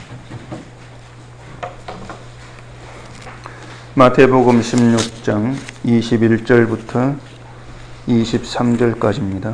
마태복음 16장 21절부터 23절까지입니다.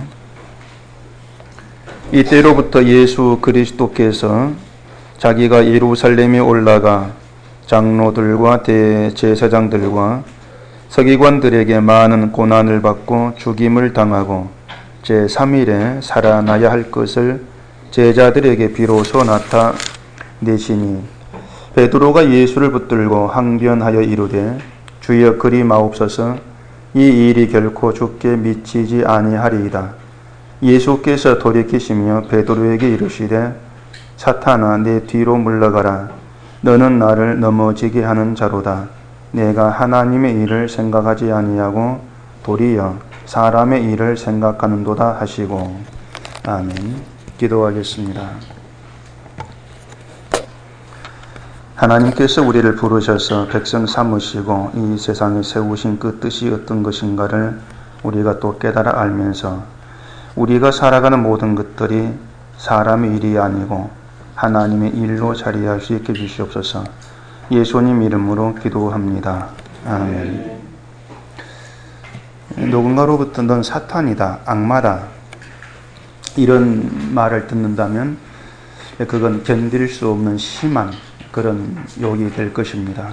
이때로부터 예수 그리스도께서 자기가 예루살렘에 올라가 장로들과 대제사장들과 서기관들에게 많은 고난을 받고 죽임을 당하고 제3일에 살아나야 할 것을 제자들에게 비로소 나타내시니 베드로가 예수를 붙들고 항변하여 이르되 주여 그리 마옵소서 이 일이 결코 주께 미치지 아니하리이다. 예수께서 돌이키시며 베드로에게 이르시되 사탄아 내 뒤로 물러가라. 너는 나를 넘어지게 하는 자로다. 내가 하나님의 일을 생각하지 아니하고 도리어 사람의 일을 생각하는도다 하시고. 아멘. 기도하겠습니다. 하나님께서 우리를 부르셔서 백성 삼으시고 이 세상에 세우신 그 뜻이 어떤 것인가를 우리가 또 깨달아 알면서 우리가 살아가는 모든 것들이 사람의 일이 아니고 하나님의 일로 자리할 수 있게 해주시옵소서. 예수님 이름으로 기도합니다. 아멘. 누군가로부터 넌 사탄이다, 악마다 이런 말을 듣는다면 그건 견딜 수 없는 심한 그런 욕이 될 것입니다.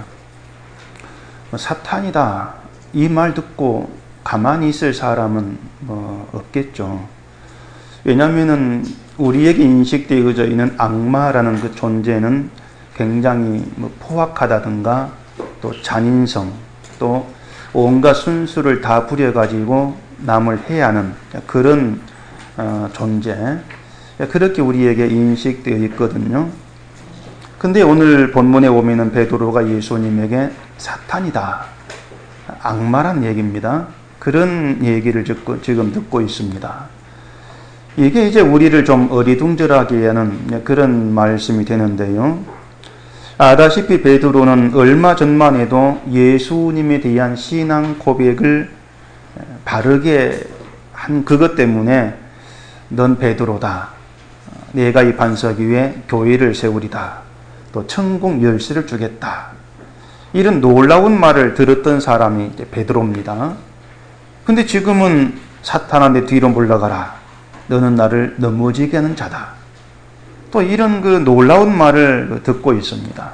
사탄이다 이 말 듣고 가만히 있을 사람은 없겠죠. 왜냐하면 우리에게 인식되어져 있는 악마라는 그 존재는 굉장히 포악하다든가 또 잔인성 또 온갖 순수를 다 부려가지고 남을 해하는 그런 존재, 그렇게 우리에게 인식되어 있거든요. 근데 오늘 본문에 오면은 베드로가 예수님에게 사탄이다, 악마란 얘기입니다. 그런 얘기를 지금 듣고 있습니다. 이게 이제 우리를 좀 어리둥절하게 하는 그런 말씀이 되는데요. 아다시피 베드로는 얼마 전만 해도 예수님에 대한 신앙 고백을 바르게 한 그것 때문에 넌 베드로다. 내가 이 반석 위에 교회를 세우리다. 또 천국 열쇠를 주겠다. 이런 놀라운 말을 들었던 사람이 이제 베드로입니다. 근데 지금은 사탄아 내 뒤로 물러가라. 너는 나를 넘어지게 하는 자다. 또 이런 그 놀라운 말을 듣고 있습니다.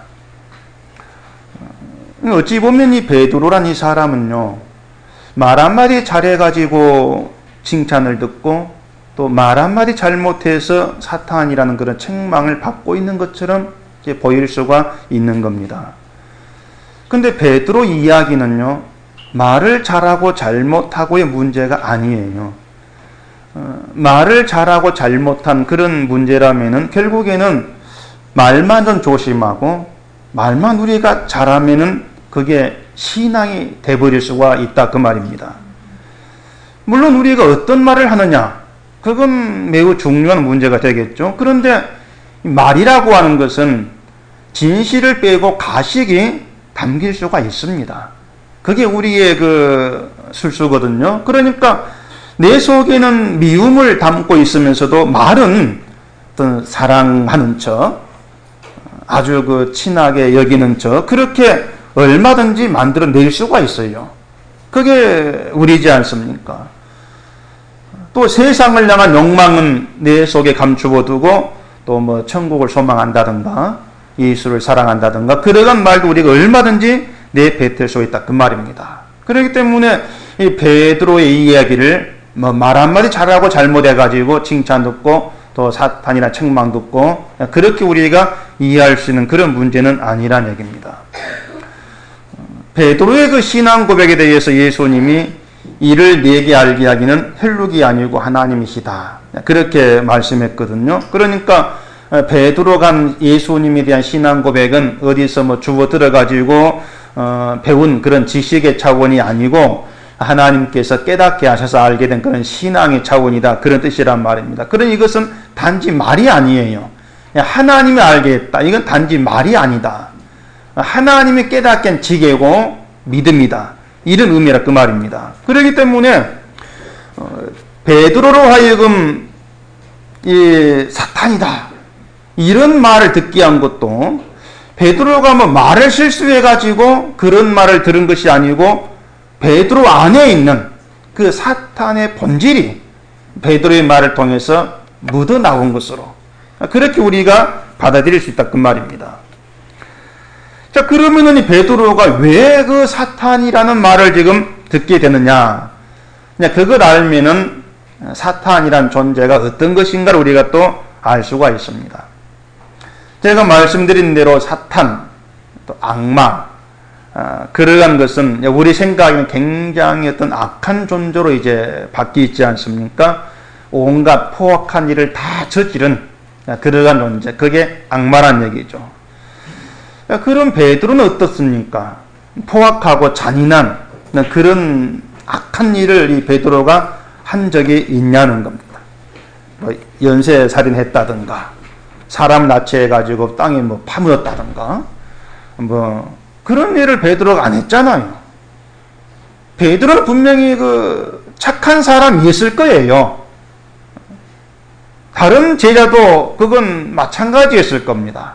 어찌 보면 이 베드로란 이 사람은요, 말 한마디 잘해가지고 칭찬을 듣고 또 말 한마디 잘못해서 사탄이라는 그런 책망을 받고 있는 것처럼 보일 수가 있는 겁니다. 근데 베드로 이야기는요, 말을 잘하고 잘못하고의 문제가 아니에요. 말을 잘하고 잘못한 그런 문제라면은 결국에는 말만 좀 조심하고 말만 우리가 잘하면은 그게 신앙이 돼버릴 수가 있다 그 말입니다. 물론 우리가 어떤 말을 하느냐, 그건 매우 중요한 문제가 되겠죠. 그런데 말이라고 하는 것은 진실을 빼고 가식이 담길 수가 있습니다. 그게 우리의 그 술수거든요. 그러니까 내 속에는 미움을 담고 있으면서도 말은 어떤 사랑하는 척, 아주 그 친하게 여기는 척, 그렇게 얼마든지 만들어낼 수가 있어요. 그게 우리지 않습니까? 또 세상을 향한 욕망은 내 속에 감추어 두고 또 뭐 천국을 소망한다든가 예수를 사랑한다든가 그러한 말도 우리가 얼마든지 내뱉을 수 있다 그 말입니다. 그렇기 때문에 이 베드로의 이야기를 말 한마디 잘하고 잘못해가지고 칭찬 듣고 또 사탄이나 책망 듣고 그렇게 우리가 이해할 수 있는 그런 문제는 아니란 얘기입니다. 베드로의 그 신앙 고백에 대해서 예수님이 이를 내게 알게 하기는 혈육이 아니고 하나님이시다 그렇게 말씀했거든요. 그러니까 베드로가 예수님에 대한 신앙 고백은 어디서 뭐 주워 들어가지고 배운 그런 지식의 차원이 아니고 하나님께서 깨닫게 하셔서 알게 된 그런 신앙의 차원이다 그런 뜻이란 말입니다. 그러니 이것은 단지 말이 아니에요. 하나님이 알게 했다. 이건 단지 말이 아니다. 하나님이 깨닫게 한 지혜고 믿음이다. 이런 의미라 그 말입니다. 그렇기 때문에 베드로로 하여금 이 사탄이다. 이런 말을 듣게 한 것도 베드로가 뭐 말을 실수해가지고 그런 말을 들은 것이 아니고 베드로 안에 있는 그 사탄의 본질이 베드로의 말을 통해서 묻어나온 것으로 그렇게 우리가 받아들일 수 있다 그 말입니다. 자, 그러면은 이 베드로가 왜 그 사탄이라는 말을 지금 듣게 되느냐? 그걸 알면은 사탄이란 존재가 어떤 것인가를 우리가 또 알 수가 있습니다. 제가 말씀드린 대로 사탄, 또 악마, 그러한 것은 우리 생각에는 굉장히 어떤 악한 존재로 이제 바뀌어 있지 않습니까? 온갖 포악한 일을 다 저지른 그러한 존재, 그게 악마란 얘기죠. 그런 베드로는 어떻습니까? 포악하고 잔인한 그런 악한 일을 이 베드로가 한 적이 있냐는 겁니다. 뭐 연쇄살인했다든가, 사람 납치해가지고 땅에 뭐 파묻었다든가, 뭐 그런 일을 베드로가 안 했잖아요. 베드로는 분명히 그 착한 사람이었을 거예요. 다른 제자도 그건 마찬가지였을 겁니다.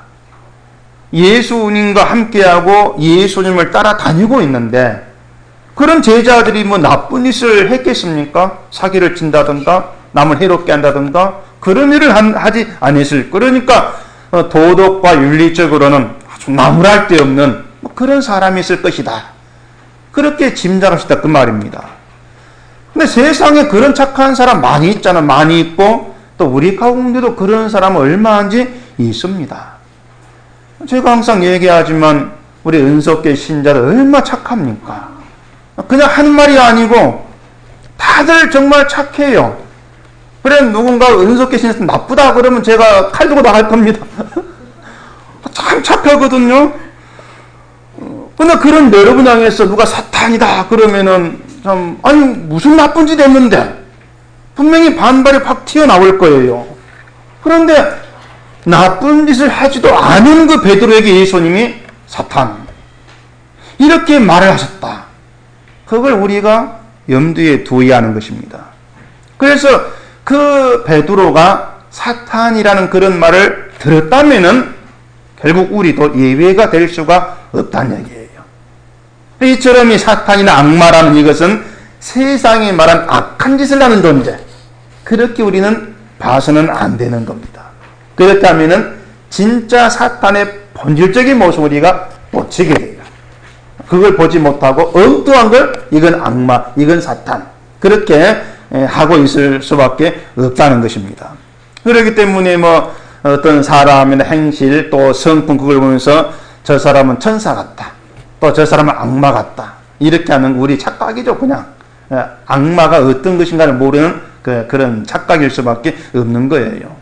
예수님과 함께하고 예수님을 따라다니고 있는데 그런 제자들이 뭐 나쁜 짓을 했겠습니까? 사기를 친다든가 남을 해롭게 한다든가 그런 일을 하지 않았을. 그러니까 도덕과 윤리적으로는 아주 나무랄 데 없는 그런 사람이 있을 것이다. 그렇게 짐작합시다 그 말입니다. 근데 세상에 그런 착한 사람 많이 있잖아. 많이 있고 또 우리 가운데도 그런 사람은 얼마인지 있습니다. 제가 항상 얘기하지만 우리 은석계 신자들 얼마나 착합니까? 그냥 하는 말이 아니고 다들 정말 착해요. 그래 누군가 은석계 신자 나쁘다 그러면 제가 칼 들고 나갈 겁니다. 참 착하거든요. 근데 그런 여러분 향해서 누가 사탄이다 그러면은 참 아니 무슨 나쁜 짓 했는데 분명히 반발이 팍 튀어나올 거예요. 그런데 나쁜 짓을 하지도 않은 그 베드로에게 예수님이 사탄 이렇게 말을 하셨다. 그걸 우리가 염두에 두어야 하는 것입니다. 그래서 그 베드로가 사탄이라는 그런 말을 들었다면은 결국 우리도 예외가 될 수가 없다는 얘기예요. 이처럼 이 사탄이나 악마라는 이것은 세상이 말한 악한 짓을 하는 존재. 그렇게 우리는 봐서는 안 되는 겁니다. 그렇다면은 진짜 사탄의 본질적인 모습을 우리가 놓치게 돼요. 그걸 보지 못하고 엉뚱한 걸 이건 악마, 이건 사탄 그렇게 하고 있을 수밖에 없다는 것입니다. 그렇기 때문에 뭐 어떤 사람이나 행실 또 성품 그걸 보면서 저 사람은 천사 같다. 또 저 사람은 악마 같다. 이렇게 하는 우리 착각이죠. 그냥 악마가 어떤 것인가를 모르는 그런 착각일 수밖에 없는 거예요.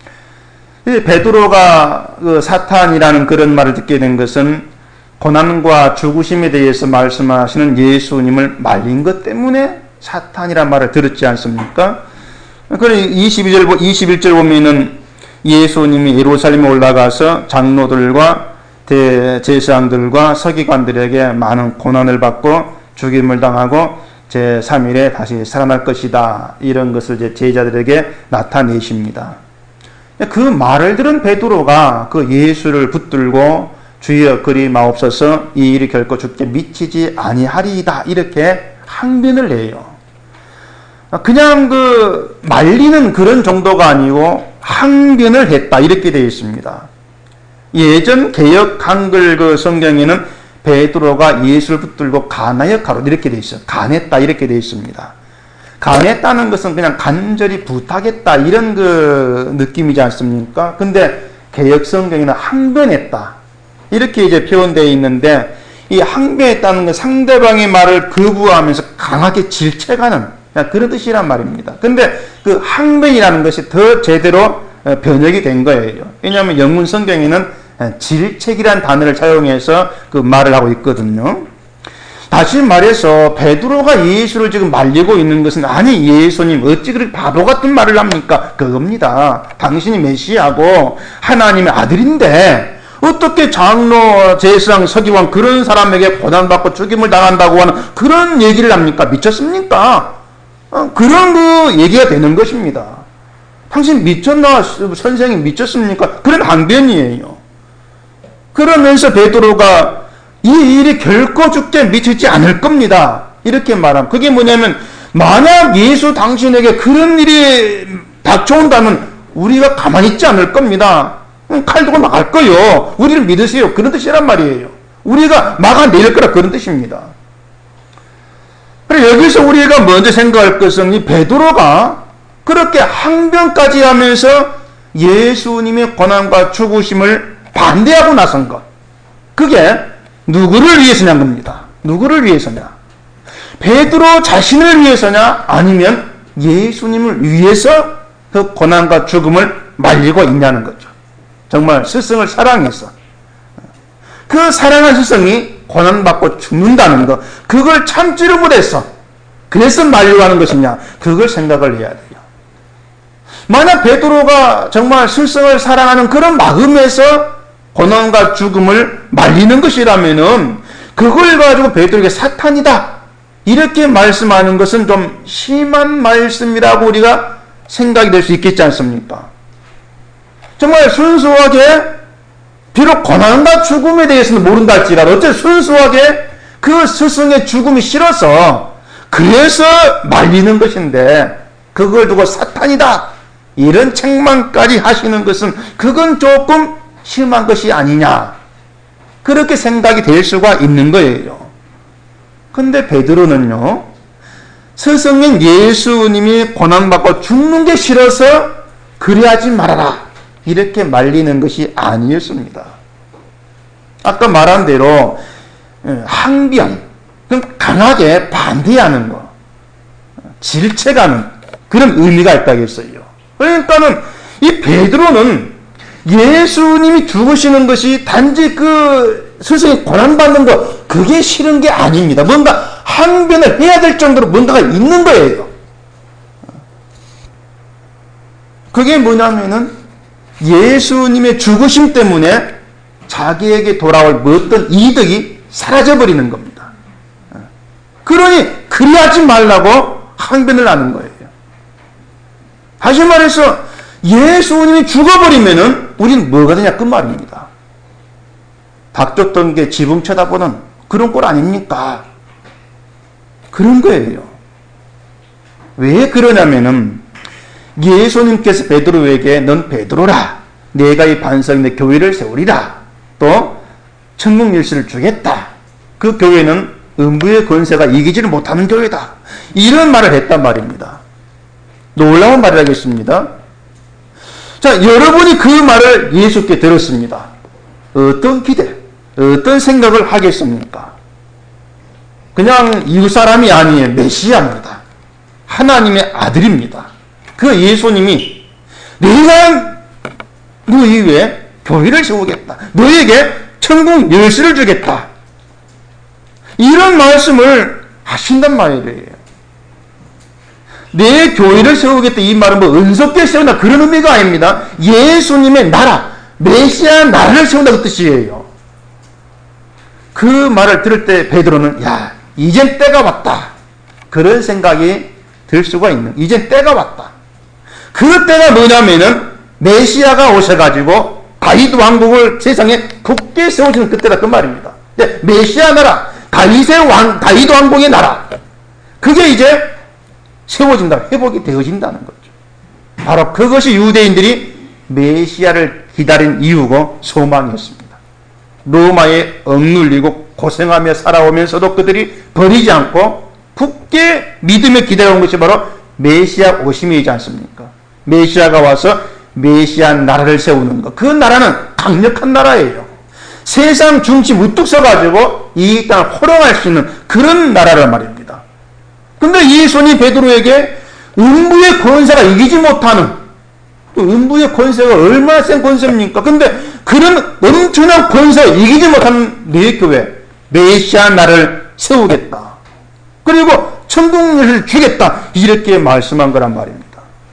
베드로가 그 사탄이라는 그런 말을 듣게 된 것은 고난과 죽으심에 대해서 말씀하시는 예수님을 말린 것 때문에 사탄이란 말을 들었지 않습니까? 그래 21절 보면은 예수님이 예루살렘에 올라가서 장로들과 대제사장들과 서기관들에게 많은 고난을 받고 죽임을 당하고 제3일에 다시 살아날 것이다. 이런 것을 이제 제자들에게 나타내십니다. 그 말을 들은 베드로가 그 예수를 붙들고 주여 그리 마옵소서 이 일이 결코 죽게 미치지 아니하리이다. 이렇게 항변을 해요. 그냥 그 말리는 그런 정도가 아니고 항변을 했다. 이렇게 되어 있습니다. 예전 개역 한글 그 성경에는 베드로가 예수를 붙들고 간하역하로 이렇게 되어 있어요. 간했다. 이렇게 되어 있습니다. 간했다는 것은 그냥 간절히 부탁했다. 이런 그 느낌이지 않습니까? 근데 개역 성경에는 항변했다. 이렇게 이제 표현되어 있는데 이 항변했다는 건 상대방의 말을 거부하면서 강하게 질책하는 그런 뜻이란 말입니다. 근데 그 항변이라는 것이 더 제대로 번역이 된 거예요. 왜냐하면 영문 성경에는 질책이라는 단어를 사용해서 그 말을 하고 있거든요. 다시 말해서 베드로가 예수를 지금 말리고 있는 것은 아니 예수님 어찌 그렇게 바보 같은 말을 합니까? 그겁니다. 당신이 메시아고 하나님의 아들인데 어떻게 장로, 제사장, 서기관 그런 사람에게 고난받고 죽임을 당한다고 하는 그런 얘기를 합니까? 미쳤습니까? 그런 그 얘기가 되는 것입니다. 당신 미쳤나? 선생님 미쳤습니까? 그런 항변이에요. 그러면서 베드로가 이 일이 결코 죽게 미치지 않을 겁니다. 이렇게 말함. 그게 뭐냐면 만약 예수 당신에게 그런 일이 닥쳐온다면 우리가 가만히 있지 않을 겁니다. 칼 들고 나갈 거요. 우리를 믿으세요. 그런 뜻이란 말이에요. 우리가 막아낼 거라 그런 뜻입니다. 그래서 여기서 우리가 먼저 생각할 것은 이 베드로가 그렇게 항변까지 하면서 예수님의 고난과 죽으심을 반대하고 나선 것. 그게 누구를 위해서냐는 겁니다. 누구를 위해서냐? 베드로 자신을 위해서냐? 아니면 예수님을 위해서 그 고난과 죽음을 말리고 있냐는 거죠. 정말 스승을 사랑해서 그 사랑한 스승이 고난받고 죽는다는 것, 그걸 참지를 못해서 그래서 말리고 하는 것이냐, 그걸 생각을 해야 돼요. 만약 베드로가 정말 스승을 사랑하는 그런 마음에서 고난과 죽음을 말리는 것이라면은 그걸 가지고 베드로에게 사탄이다 이렇게 말씀하는 것은 좀 심한 말씀이라고 우리가 생각이 될 수 있겠지 않습니까? 정말 순수하게 비록 고난과 죽음에 대해서는 모른다 할지라도 어쨌든 순수하게 그 스승의 죽음이 싫어서 그래서 말리는 것인데 그걸 두고 사탄이다 이런 책망까지 하시는 것은 그건 조금 심한 것이 아니냐 그렇게 생각이 될 수가 있는 거예요. 근데 베드로는요 스승인 예수님이 고난받고 죽는 게 싫어서 그래하지 말아라 이렇게 말리는 것이 아니었습니다. 아까 말한 대로 항변, 강하게 반대하는 거, 질책하는 그런 의미가 있다겠어요. 그러니까는 이 베드로는 예수님이 죽으시는 것이 단지 그 스승이 고난받는 거 그게 싫은 게 아닙니다. 뭔가 항변을 해야 될 정도로 뭔가가 있는 거예요. 그게 뭐냐면은 예수님의 죽으심 때문에 자기에게 돌아올 어떤 이득이 사라져버리는 겁니다. 그러니 그리하지 말라고 항변을 하는 거예요. 다시 말해서 예수님이 죽어버리면은 우리는 뭐가 되냐 그 말입니다. 닥쳤던 게 지붕 쳐다보는 그런 꼴 아닙니까? 그런 거예요. 왜 그러냐면은 예수님께서 베드로에게 넌 베드로라. 내가 이 반석 내 교회를 세우리라. 또 천국 열쇠를 주겠다. 그 교회는 음부의 권세가 이기지를 못하는 교회다. 이런 말을 했단 말입니다. 놀라운 말이라겠습니다. 자, 여러분이 그 말을 예수께 들었습니다. 어떤 기대, 어떤 생각을 하겠습니까? 그냥 이웃 사람이 아니에요. 메시아입니다. 하나님의 아들입니다. 그 예수님이 내가 너 이후에 교회를 세우겠다. 너에게 천국 열쇠를 주겠다. 이런 말씀을 하신단 말이에요. 내 교회를 세우겠다. 이 말은 뭐 은속교회 세운다 그런 의미가 아닙니다. 예수님의 나라, 메시아 나라를 세운다 그 뜻이에요. 그 말을 들을 때 베드로는 야, 이젠 때가 왔다. 그런 생각이 들 수가 있는. 이젠 때가 왔다. 그 때가 뭐냐면은 메시아가 오셔가지고 다윗 왕국을 세상에 굳게 세워주는 그때다 그 말입니다. 메시아 나라, 다윗 왕국의 나라, 그게 이제 세워진다, 회복이 되어진다는 거죠. 바로 그것이 유대인들이 메시아를 기다린 이유고 소망이었습니다. 로마에 억눌리고 고생하며 살아오면서도 그들이 버리지 않고 굳게 믿으며 기다려온 것이 바로 메시아 오심이지 않습니까? 메시아가 와서 메시아 나라를 세우는 것. 그 나라는 강력한 나라예요. 세상 중심 우뚝 서가지고 이 땅을 호령할 수 있는 그런 나라란 말입니다. 근데 예수님 베드로에게 음부의 권세가 이기지 못하는, 또 음부의 권세가 얼마나 센 권세입니까? 근데 그런 엄청난 권세가 이기지 못하는 내 교회, 메시아 나라를 세우겠다. 그리고 천국을 주겠다. 이렇게 말씀한 거란 말입니다.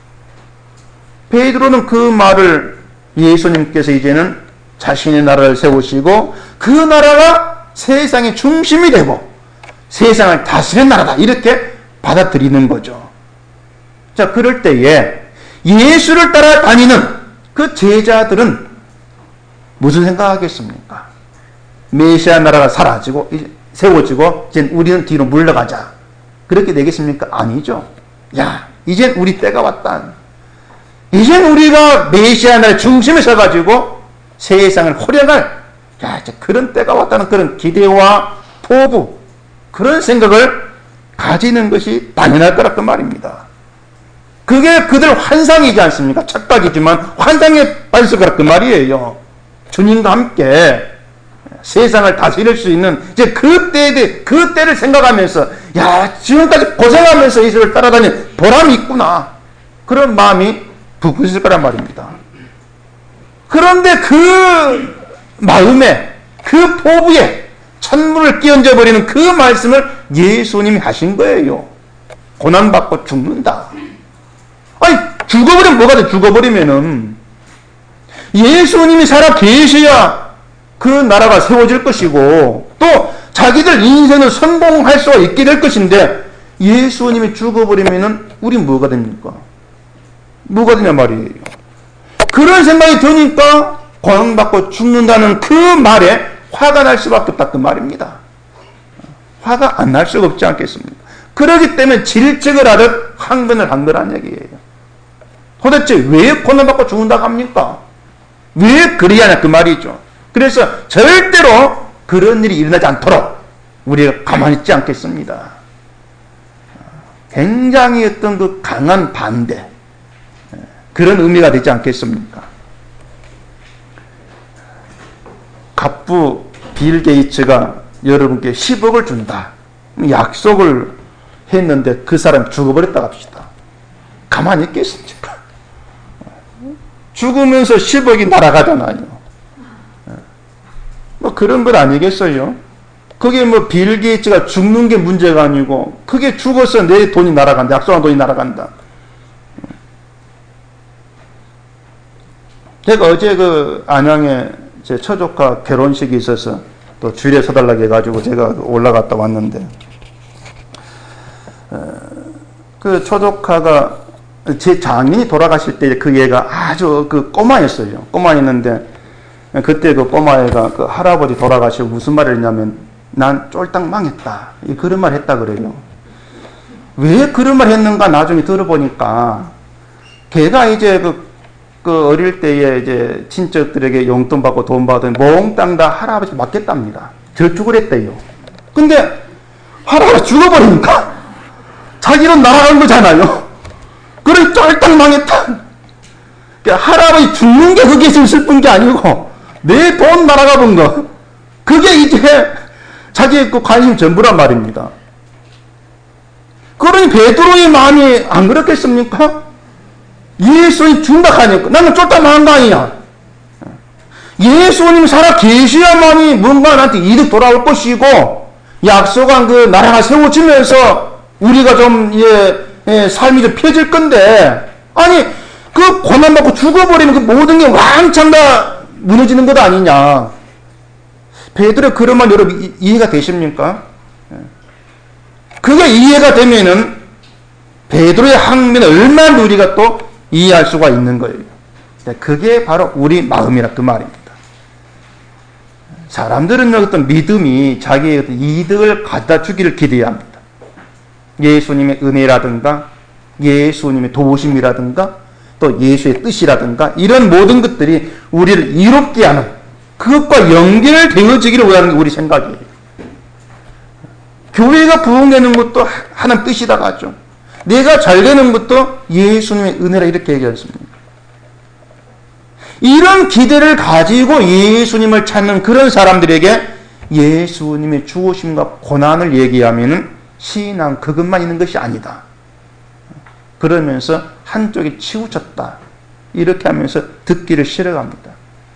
베드로는 그 말을 예수님께서 이제는 자신의 나라를 세우시고 그 나라가 세상의 중심이 되고 세상을 다스리는 나라다. 이렇게 받아들이는 거죠. 자, 그럴 때에 예수를 따라다니는 그 제자들은 무슨 생각하겠습니까? 메시아 나라가 사라지고 세워지고 이제 우리는 뒤로 물러가자. 그렇게 되겠습니까? 아니죠. 야, 이젠 우리 때가 왔다. 이젠 우리가 메시아 나라의 중심에 서가지고 세상을 호령할 이제 그런 때가 왔다는 그런 기대와 포부, 그런 생각을 가지는 것이 당연할 거라고 말입니다. 그게 그들 환상이지 않습니까? 착각이지만 환상에 빠질 거라고 말이에요. 주님과 함께 세상을 다스릴 수 있는 이제 그 때를 생각하면서 지금까지 고생하면서 예수를 따라다니는 보람이 있구나. 그런 마음이 부고 있을 거란 말입니다. 그런데 그 마음에, 그 포부에 찬물을 끼얹어 버리는 그 말씀을 예수님이 하신 거예요. 고난받고 죽는다. 아니, 죽어버리면 뭐가 돼? 죽어버리면은 예수님이 살아 계셔야 그 나라가 세워질 것이고 또 자기들 인생을 성공할 수가 있게 될 것인데 예수님이 죽어버리면은 우린 뭐가 됩니까? 뭐가 되냐 말이에요. 그런 생각이 드니까 고난받고 죽는다는 그 말에 화가 날 수밖에 없다 그 말입니다. 화가 안 날 수가 없지 않겠습니까? 그러기 때문에 질책을 하듯 항변을 한 거란 얘기예요. 도대체 왜 고난받고 죽는다고 합니까? 왜 그래야 하냐 그 말이죠. 그래서 절대로 그런 일이 일어나지 않도록 우리가 가만히 있지 않겠습니다. 굉장히 어떤 그 강한 반대, 그런 의미가 되지 않겠습니까? 갑부 빌 게이츠가 여러분께 10억을 준다. 약속을 했는데 그 사람 죽어버렸다 합시다. 가만히 있겠습니까? 죽으면서 10억이 날아가잖아요. 뭐 그런 건 아니겠어요? 그게 뭐 빌 게이츠가 죽는 게 문제가 아니고 그게 죽어서 내 돈이 날아간다. 약속한 돈이 날아간다. 제가 어제 그 안양에 제 처조카 결혼식이 있어서 또 줄에 서달라고 해가지고 제가 올라갔다 왔는데 그 처조카가 제 장인이 돌아가실 때 그 얘가 아주 그 꼬마였어요. 꼬마였는데 그때 그 꼬마애가 그 할아버지 돌아가시고 무슨 말을 했냐면 난 쫄딱 망했다. 그런 말 했다 그래요. 왜 그런 말 했는가 나중에 들어보니까 걔가 이제 그 어릴 때에 이제 친척들에게 용돈 받고 돈 받은 몽땅 다 할아버지 맡겼답니다. 저축을 했대요. 근데 할아버지 죽어버리니까 자기는 날아간 거잖아요. 그래 쫄딱 망했다. 그러니까 할아버지 죽는 게 그게 슬픈 게 아니고 내 돈 날아가 본 거. 그게 이제 자기의 그 관심 전부란 말입니다. 그러니 베드로의 마음이 안 그렇겠습니까? 예수님 죽는다 하니까 나는 쫄딱 망한 거 아니냐. 예수님 살아 계셔야만이 뭔가 나한테 이득 돌아올 것이고 약속한 그 나라가 세워지면서 우리가 좀 삶이 좀 펴질 건데 아니 그 고난받고 죽어버리면 그 모든 게 왕창 다 무너지는 것 아니냐. 베드로의 그런 말 여러분 이해가 되십니까? 그게 이해가 되면은 베드로의 항변을 얼마나 우리가 또 이해할 수가 있는 거예요. 그게 바로 우리 마음이라 그 말입니다. 사람들은 어떤 믿음이 자기의 어떤 이득을 갖다 주기를 기대합니다. 예수님의 은혜라든가 예수님의 도우심이라든가 또 예수의 뜻이라든가 이런 모든 것들이 우리를 이롭게 하는 그것과 연결되어지기를 원하는 게 우리 생각이에요. 교회가 부흥되는 것도 하나님 뜻이다 하죠. 내가 잘 되는 것도 예수님의 은혜라 이렇게 얘기했습니다. 이런 기대를 가지고 예수님을 찾는 그런 사람들에게 예수님의 죽으심과 고난을 얘기하면 신앙 그것만 있는 것이 아니다. 그러면서 한쪽이 치우쳤다. 이렇게 하면서 듣기를 싫어합니다.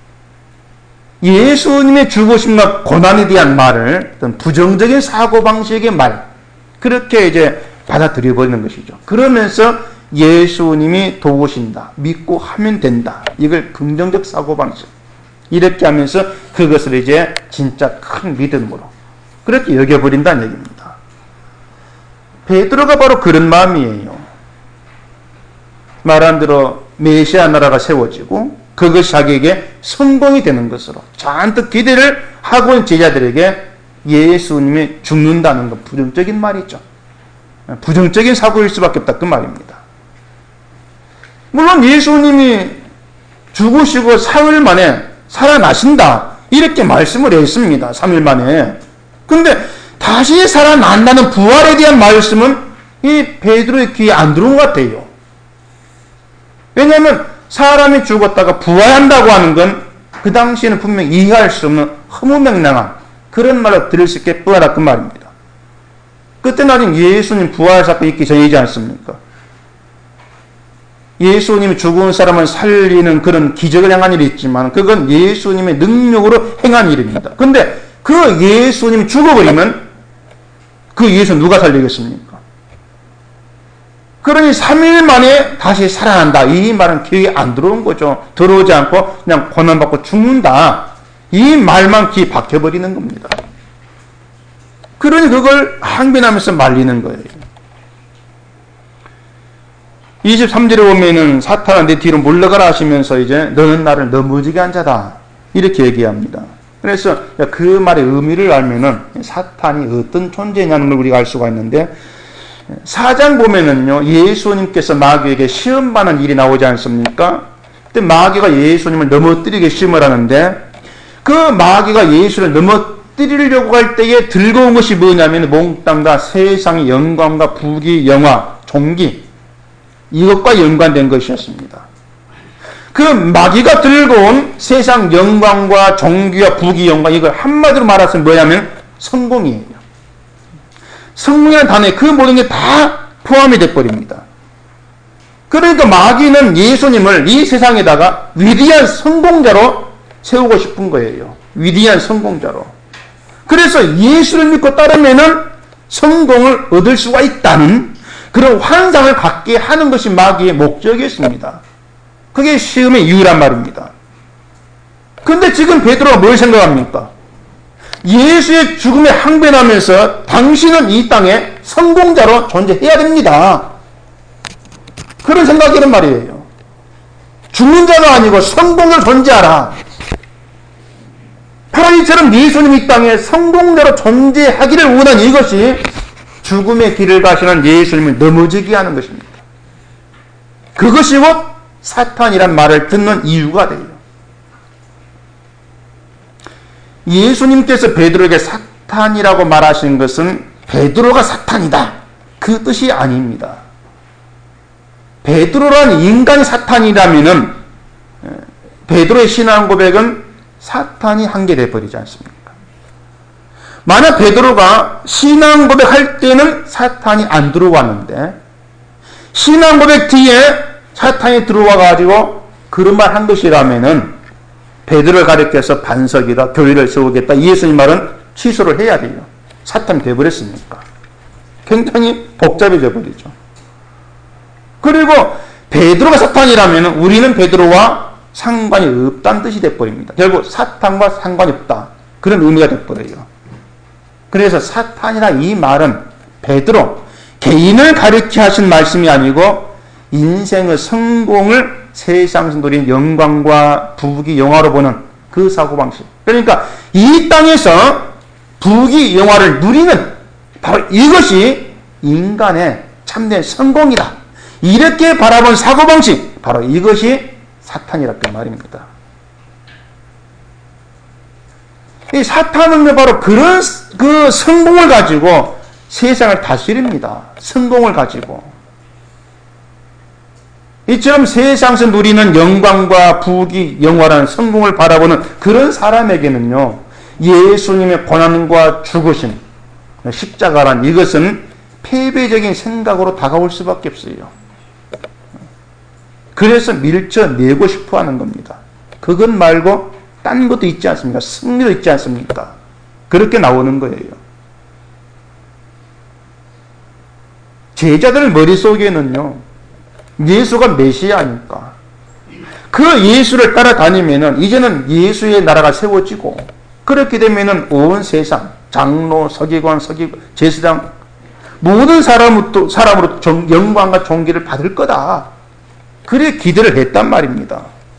예수님의 죽으심과 고난에 대한 말을 어떤 부정적인 사고방식의 말 그렇게 이제 받아들여버리는 것이죠. 그러면서 예수님이 도우신다. 믿고 하면 된다. 이걸 긍정적 사고방식. 이렇게 하면서 그것을 이제 진짜 큰 믿음으로 그렇게 여겨버린다는 얘기입니다. 베드로가 바로 그런 마음이에요. 말 한 대로 메시아 나라가 세워지고 그것이 자기에게 성공이 되는 것으로 잔뜩 기대를 하고 있는 제자들에게 예수님이 죽는다는 건 부정적인 말이죠. 부정적인 사고일 수밖에 없다 그 말입니다. 물론 예수님이 죽으시고 3일 만에 살아나신다 이렇게 말씀을 했습니다. 3일 만에. 근데 다시 살아난다는 부활에 대한 말씀은 이 베드로의 귀에 안 들어온 것 같아요. 왜냐하면 사람이 죽었다가 부활한다고 하는 건 그 당시에는 분명히 이해할 수 없는 허무맹랑한 그런 말을 들을 수 있게 뻔하다 그 말입니다. 그때는 아직 예수님 부활 사건이 있기 전이지 않습니까? 예수님이 죽은 사람을 살리는 그런 기적을 행한 일이 있지만 그건 예수님의 능력으로 행한 일입니다. 근데 그 예수님이 죽어버리면 그 예수 누가 살리겠습니까? 그러니 3일 만에 다시 살아난다. 이 말은 기억에 안 들어온 거죠. 들어오지 않고 그냥 고난받고 죽는다. 이 말만 귀에 박혀버리는 겁니다. 그러니 그걸 항변하면서 말리는 거예요. 23절에 보면은 사탄아 내 뒤로 물러가라 하시면서 이제 너는 나를 넘어지게 한 자다. 이렇게 얘기합니다. 그래서 그 말의 의미를 알면은 사탄이 어떤 존재냐는 걸 우리가 알 수가 있는데 4장 보면은요, 예수님께서 마귀에게 시험받는 일이 나오지 않습니까? 그때 마귀가 예수님을 넘어뜨리게 시험을 하는데, 그 마귀가 예수를 넘어뜨리려고 할 때에 들고 온 것이 뭐냐면, 몽땅 세상의 영광과 부귀, 영화, 종기, 이것과 연관된 것이었습니다. 그 마귀가 들고 온 세상 영광과 종기와 부귀, 영광, 이걸 한마디로 말해서 뭐냐면, 성공이에요. 성공이라는 단어에 그 모든 게 다 포함이 돼버립니다. 그러니까 마귀는 예수님을 이 세상에다가 위대한 성공자로 세우고 싶은 거예요. 위대한 성공자로. 그래서 예수를 믿고 따르면은 성공을 얻을 수가 있다는 그런 환상을 갖게 하는 것이 마귀의 목적이었습니다. 그게 시험의 이유란 말입니다. 근데 지금 베드로가 뭘 생각합니까? 예수의 죽음에 항변하면서 당신은 이 땅에 성공자로 존재해야 됩니다. 그런 생각이란 말이에요. 죽는 자가 아니고 성공자로 존재하라. 바로 이처럼 예수님이 이 땅에 성공자로 존재하기를 원한 이것이 죽음의 길을 가시는 예수님을 넘어지게 하는 것입니다. 그것이 곧 사탄이란 말을 듣는 이유가 돼요. 예수님께서 베드로에게 사탄이라고 말하신 것은 베드로가 사탄이다. 그 뜻이 아닙니다. 베드로라는 인간이 사탄이라면은 베드로의 신앙 고백은 사탄이 한 게 돼버리지 않습니까? 만약 베드로가 신앙 고백할 때는 사탄이 안 들어왔는데 신앙 고백 뒤에 사탄이 들어와 가지고 그런 말 한 것이라면은 베드로를 가리켜서 반석이다, 교회를 세우겠다. 예수님 말은 취소를 해야 돼요. 사탄이 돼버렸으니까. 굉장히 복잡해져 버리죠. 그리고 베드로가 사탄이라면 우리는 베드로와 상관이 없다는 뜻이 돼버립니다. 결국 사탄과 상관이 없다. 그런 의미가 돼버려요. 그래서 사탄이라 이 말은 베드로, 개인을 가리켜 하신 말씀이 아니고 인생의 성공을 세상에서 누린 영광과 부귀, 영화로 보는 그 사고방식. 그러니까 이 땅에서 부귀, 영화를 누리는 바로 이것이 인간의 참된 성공이다. 이렇게 바라본 사고방식, 바로 이것이 사탄이라고 말입니다. 이 사탄은 바로 그런 그 성공을 가지고 세상을 다스립니다. 성공을 가지고. 이처럼 세상에서 누리는 영광과 부귀, 영화라는 성공을 바라보는 그런 사람에게는요, 예수님의 고난과 죽으심, 십자가란 이것은 패배적인 생각으로 다가올 수밖에 없어요. 그래서 밀쳐내고 싶어 하는 겁니다. 그것 말고 딴 것도 있지 않습니까? 승리도 있지 않습니까? 그렇게 나오는 거예요. 제자들 머릿속에는요, 예수가 메시아니까 그 예수를 따라다니면은 이제는 예수의 나라가 세워지고 그렇게 되면은 온 세상 장로, 서기관, 제사장 모든 사람으로 영광과 존귀를 받을 거다. 그래 기대를 했단 말입니다.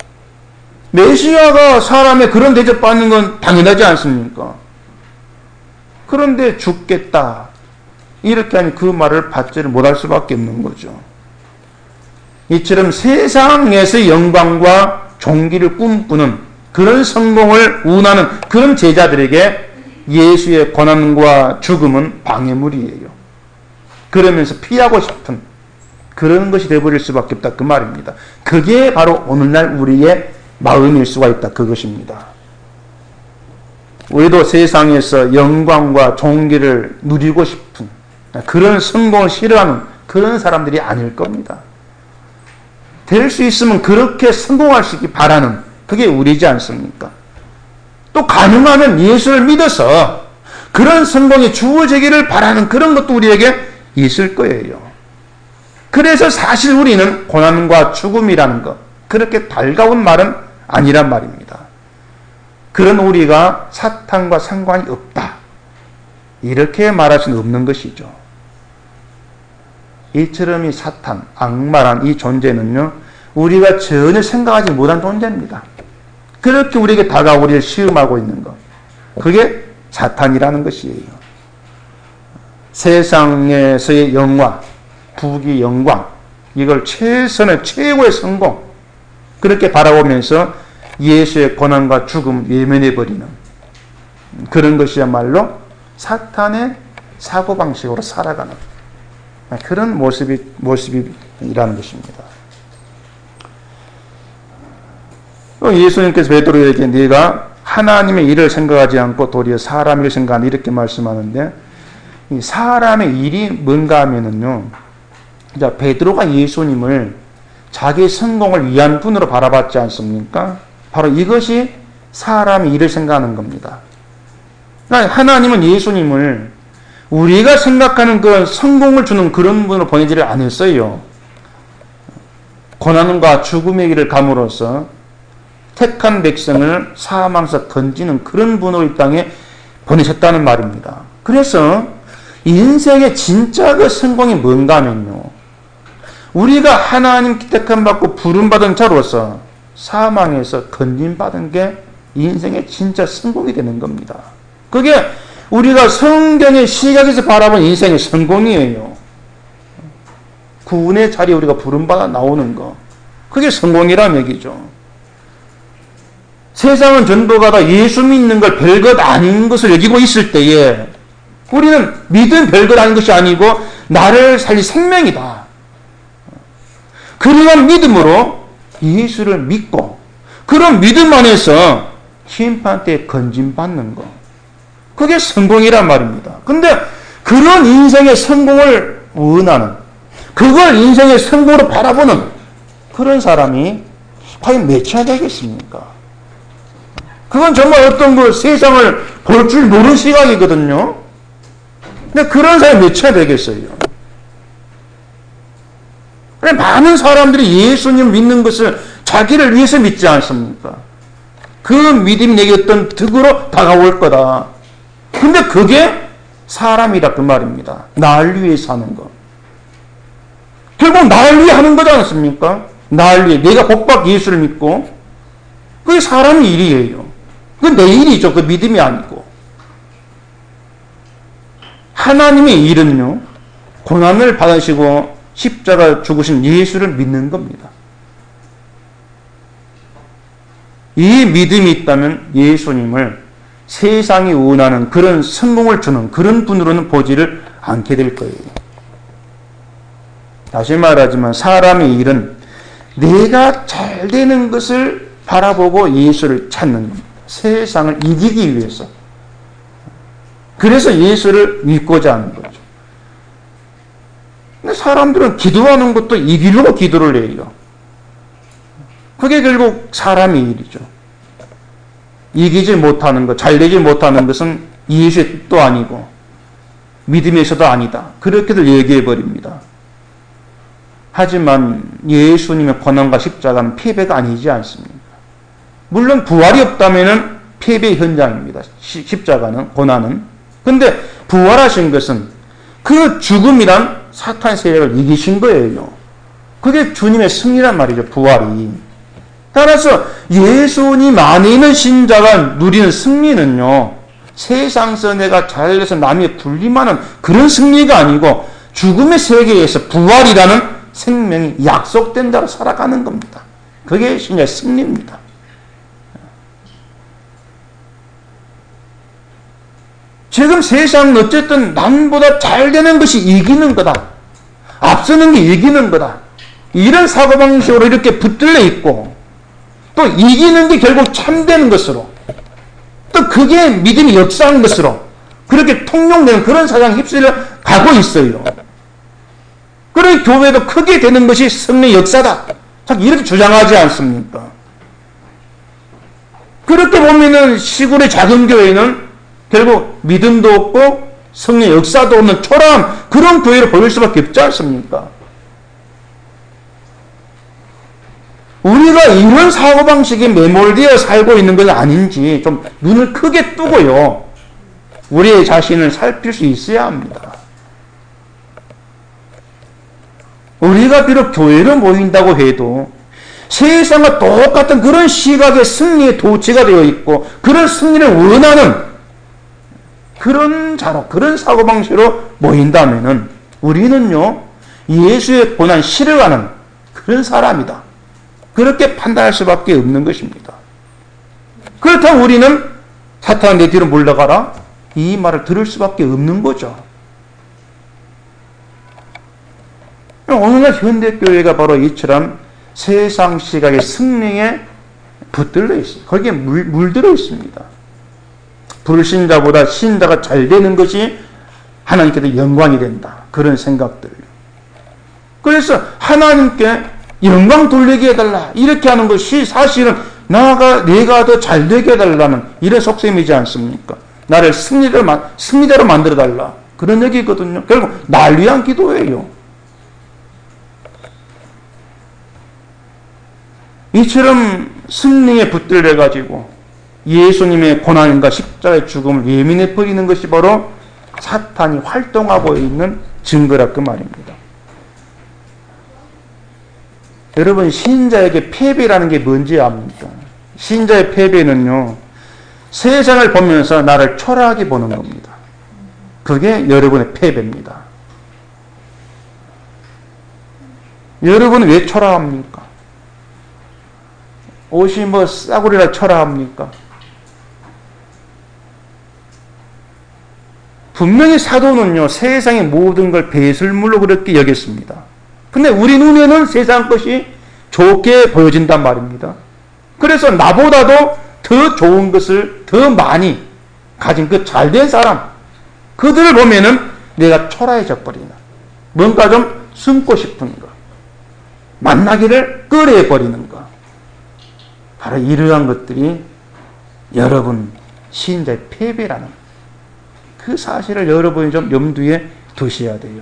메시아가 사람의 그런 대접받는 건 당연하지 않습니까? 그런데 죽겠다 이렇게 하니 그 말을 받지를 못할 수밖에 없는 거죠. 이처럼 세상에서의 영광과 존귀를 꿈꾸는 그런 성공을 운하는 그런 제자들에게 예수의 고난과 죽음은 방해물이에요. 그러면서 피하고 싶은 그런 것이 되어버릴 수밖에 없다 그 말입니다. 그게 바로 오늘날 우리의 마음일 수가 있다 그것입니다. 우리도 세상에서 영광과 존귀를 누리고 싶은 그런 성공을 싫어하는 그런 사람들이 아닐 겁니다. 될 수 있으면 그렇게 성공할 수 있기 바라는 그게 우리지 않습니까? 또 가능하면 예수를 믿어서 그런 성공이 주어지기를 바라는 그런 것도 우리에게 있을 거예요. 그래서 사실 우리는 고난과 죽음이라는 것 그렇게 달가운 말은 아니란 말입니다. 그런 우리가 사탄과 상관이 없다 이렇게 말할 수는 없는 것이죠. 이처럼 이 사탄, 악마란 이 존재는요 우리가 전혀 생각하지 못한 존재입니다. 그렇게 우리에게 다가오고 우리를 시험하고 있는 것 그게 사탄이라는 것이에요. 세상에서의 영화, 부귀 영광 이걸 최선의 최고의 성공 그렇게 바라보면서 예수의 고난과 죽음 외면해버리는 그런 것이야말로 사탄의 사고방식으로 살아가는 그런 모습이라는 것입니다. 예수님께서 베드로에게 네가 하나님의 일을 생각하지 않고 도리어 사람 일을 생각하는 이렇게 말씀하는데 이 사람의 일이 뭔가 하면은요 베드로가 예수님을 자기 성공을 위한 분으로 바라봤지 않습니까? 바로 이것이 사람의 일을 생각하는 겁니다. 그러니까 하나님은 예수님을 우리가 생각하는 그 성공을 주는 그런 분으로 보내지를 않았어요. 고난과 죽음의 길을 감으로써 택한 백성을 사망에서 건지는 그런 분으로 이 땅에 보내셨다는 말입니다. 그래서 인생의 진짜 그 성공이 뭔가 하면요 우리가 하나님 택함 받고 부름받은 자로서 사망에서 건짐받은 게 인생의 진짜 성공이 되는 겁니다. 그게 우리가 성경의 시각에서 바라본 인생의 성공이에요. 구원의 자리에 우리가 부름받아 나오는 거 그게 성공이라는 얘기죠. 세상은 전도가다 예수 믿는 걸 별것 아닌 것을 여기고 있을 때에 우리는 믿음 별것 아닌 것이 아니고 나를 살릴 생명이다. 그러한 믿음으로 예수를 믿고 그런 믿음 안에서 심판 때 건짐받는 것 그게 성공이란 말입니다. 근데 그런 인생의 성공을 원하는 그걸 인생의 성공으로 바라보는 그런 사람이 과연 몇이나 되겠습니까? 그건 정말 어떤 그 세상을 볼 줄 모르는 시각이거든요. 근데 그런 사람이 몇이나 되겠어요? 많은 사람들이 예수님 믿는 것을 자기를 위해서 믿지 않습니까? 그 믿음이 내게 어떤 득으로 다가올 거다. 근데 그게 사람이라 그 말입니다. 나를 위해서 하는 거. 결국 나를 위해 하는 거지 않습니까? 나를 위해 내가 복받 예수를 믿고 그게 사람의 일이에요. 그건 내 일이죠. 그 믿음이 아니고. 하나님의 일은요. 고난을 받으시고 십자가 죽으신 예수를 믿는 겁니다. 이 믿음이 있다면 예수님을 세상이 원하는 그런 성공을 주는 그런 분으로는 보지를 않게 될 거예요. 다시 말하지만 사람의 일은 내가 잘 되는 것을 바라보고 예수를 찾는 겁니다. 세상을 이기기 위해서. 그래서 예수를 믿고자 하는 거죠. 근데 사람들은 기도하는 것도 이기려고 기도를 해요. 그게 결국 사람의 일이죠. 이기지 못하는 것, 잘 되지 못하는 것은 예수의 뜻도 아니고 믿음에서도 아니다. 그렇게들 얘기해버립니다. 하지만 예수님의 고난과 십자가는 패배가 아니지 않습니까? 물론 부활이 없다면 패배의 현장입니다. 십자가는, 고난은. 근데 부활하신 것은 그 죽음이란 사탄 세력을 이기신 거예요. 그게 주님의 승리란 말이죠. 부활이. 따라서 예수님 안에 있는 신자가 누리는 승리는요, 세상에서 내가 잘돼서 남이 군림하는 그런 승리가 아니고 죽음의 세계에서 부활이라는 생명이 약속된 대로 살아가는 겁니다. 그게 신자의 승리입니다. 지금 세상은 어쨌든 남보다 잘 되는 것이 이기는 거다. 앞서는 게 이기는 거다. 이런 사고방식으로 이렇게 붙들려 있고, 또 이기는 게 결국 참되는 것으로, 또 그게 믿음이 역사하는 것으로 그렇게 통용되는 그런 사상에 휩쓸려 가고 있어요. 그러니 교회도 크게 되는 것이 성령의 역사다. 이렇게 주장하지 않습니까? 그렇게 보면은 시골의 작은 교회는 결국 믿음도 없고 성령의 역사도 없는 초라한 그런 교회를 보일 수밖에 없지 않습니까? 우리가 이런 사고방식에 매몰되어 살고 있는 것은 아닌지 좀 눈을 크게 뜨고요, 우리의 자신을 살필 수 있어야 합니다. 우리가 비록 교회로 모인다고 해도 세상과 똑같은 그런 시각의 승리의 도취가 되어 있고 그런 승리를 원하는 그런 자로, 그런 사고방식으로 모인다면은 우리는요, 예수의 고난 싫어하는 그런 사람이다. 그렇게 판단할 수밖에 없는 것입니다. 그렇다면 우리는 사탄아 내 뒤로 물러가라, 이 말을 들을 수밖에 없는 거죠. 오늘날 현대교회가 바로 이처럼 세상 시각의 승리에 붙들려 있어요. 거기에 물들어 있습니다. 불신자보다 신자가 잘 되는 것이 하나님께도 영광이 된다. 그런 생각들. 그래서 하나님께 영광 돌리게 해달라. 이렇게 하는 것이 사실은 내가 더 잘 되게 해달라는 이런 속셈이지 않습니까? 나를 승리대로 만들어달라. 그런 얘기거든요. 결국 날 위한 기도예요. 이처럼 승리에 붙들려가지고 예수님의 고난과 십자가의 죽음을 예민해 버리는 것이 바로 사탄이 활동하고 있는 증거라 그 말입니다. 여러분, 신자에게 패배라는 게 뭔지 압니까? 신자의 패배는요, 세상을 보면서 나를 초라하게 보는 겁니다. 그게 여러분의 패배입니다. 여러분은 왜 초라합니까? 옷이 뭐 싸구리라 초라합니까? 분명히 사도는요, 세상의 모든 걸 배설물로 그렇게 여겼습니다. 근데 우리 눈에는 세상 것이 좋게 보여진단 말입니다. 그래서 나보다도 더 좋은 것을 더 많이 가진 그 잘된 사람, 그들을 보면은 내가 초라해져 버리는, 뭔가 좀 숨고 싶은 것, 만나기를 꺼려해 버리는 것, 바로 이러한 것들이 여러분 신자의 패배라는 그 사실을 여러분이 좀 염두에 두셔야 돼요.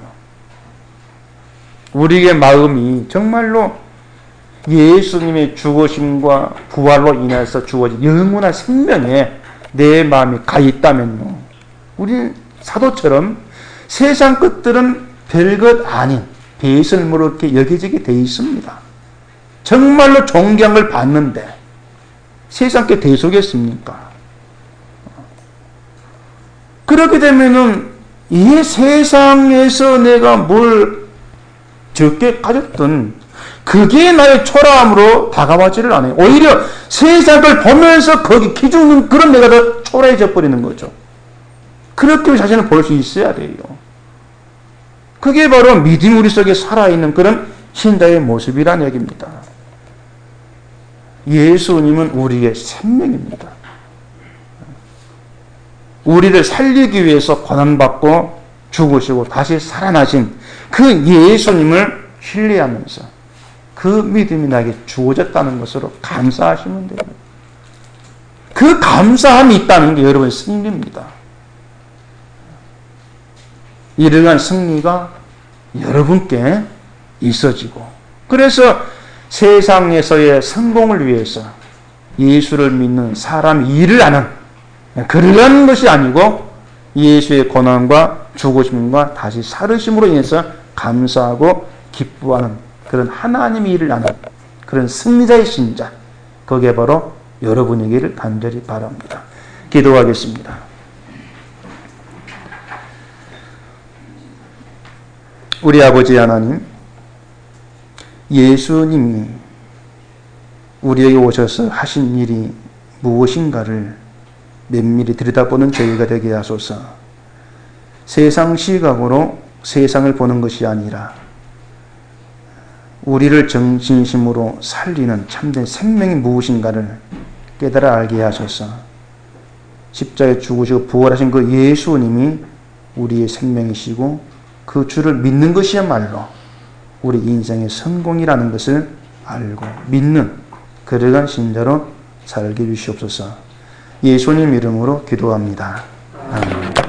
우리의 마음이 정말로 예수님의 죽으심과 부활로 인해서 주어진 영원한 생명에 내 마음이 가 있다면요, 우리 사도처럼 세상 것들은 별것 아닌 배설물로 이렇게 여겨지게 돼 있습니다. 정말로 존경을 받는데 세상 게 대속했습니까? 그렇게 되면은 이 세상에서 내가 뭘 적게 가졌든 그게 나의 초라함으로 다가와지를 않아요. 오히려 세상을 보면서 거기 기죽는 그런 내가 더 초라해져 버리는 거죠. 그렇게 자신을 볼 수 있어야 돼요. 그게 바로 믿음 우리 속에 살아있는 그런 신자의 모습이라는 얘기입니다. 예수님은 우리의 생명입니다. 우리를 살리기 위해서 고난받고 죽으시고 다시 살아나신 그 예수님을 신뢰하면서 그 믿음이 나에게 주어졌다는 것으로 감사하시면 됩니다. 그 감사함이 있다는 게 여러분의 승리입니다. 이러한 승리가 여러분께 있어지고, 그래서 세상에서의 성공을 위해서 예수를 믿는 사람이 일을 하는 그러한 것이 아니고 예수의 고난과 죽으심과 다시 살으심으로 인해서 감사하고 기뻐하는 그런 하나님의 일을 하는 그런 승리자의 신자, 그게 바로 여러분이기를 간절히 바랍니다. 기도하겠습니다. 우리 아버지 하나님, 예수님이 우리에게 오셔서 하신 일이 무엇인가를 면밀히 들여다보는 저희가 되게 하소서. 세상 시각으로 세상을 보는 것이 아니라 우리를 정신심으로 살리는 참된 생명이 무엇인가를 깨달아 알게 하소서. 십자가에 죽으시고 부활하신 그 예수님이 우리의 생명이시고 그 주를 믿는 것이야말로 우리 인생의 성공이라는 것을 알고 믿는 그러한 신자로 살게 해주시옵소서. 예수님 이름으로 기도합니다. 아멘.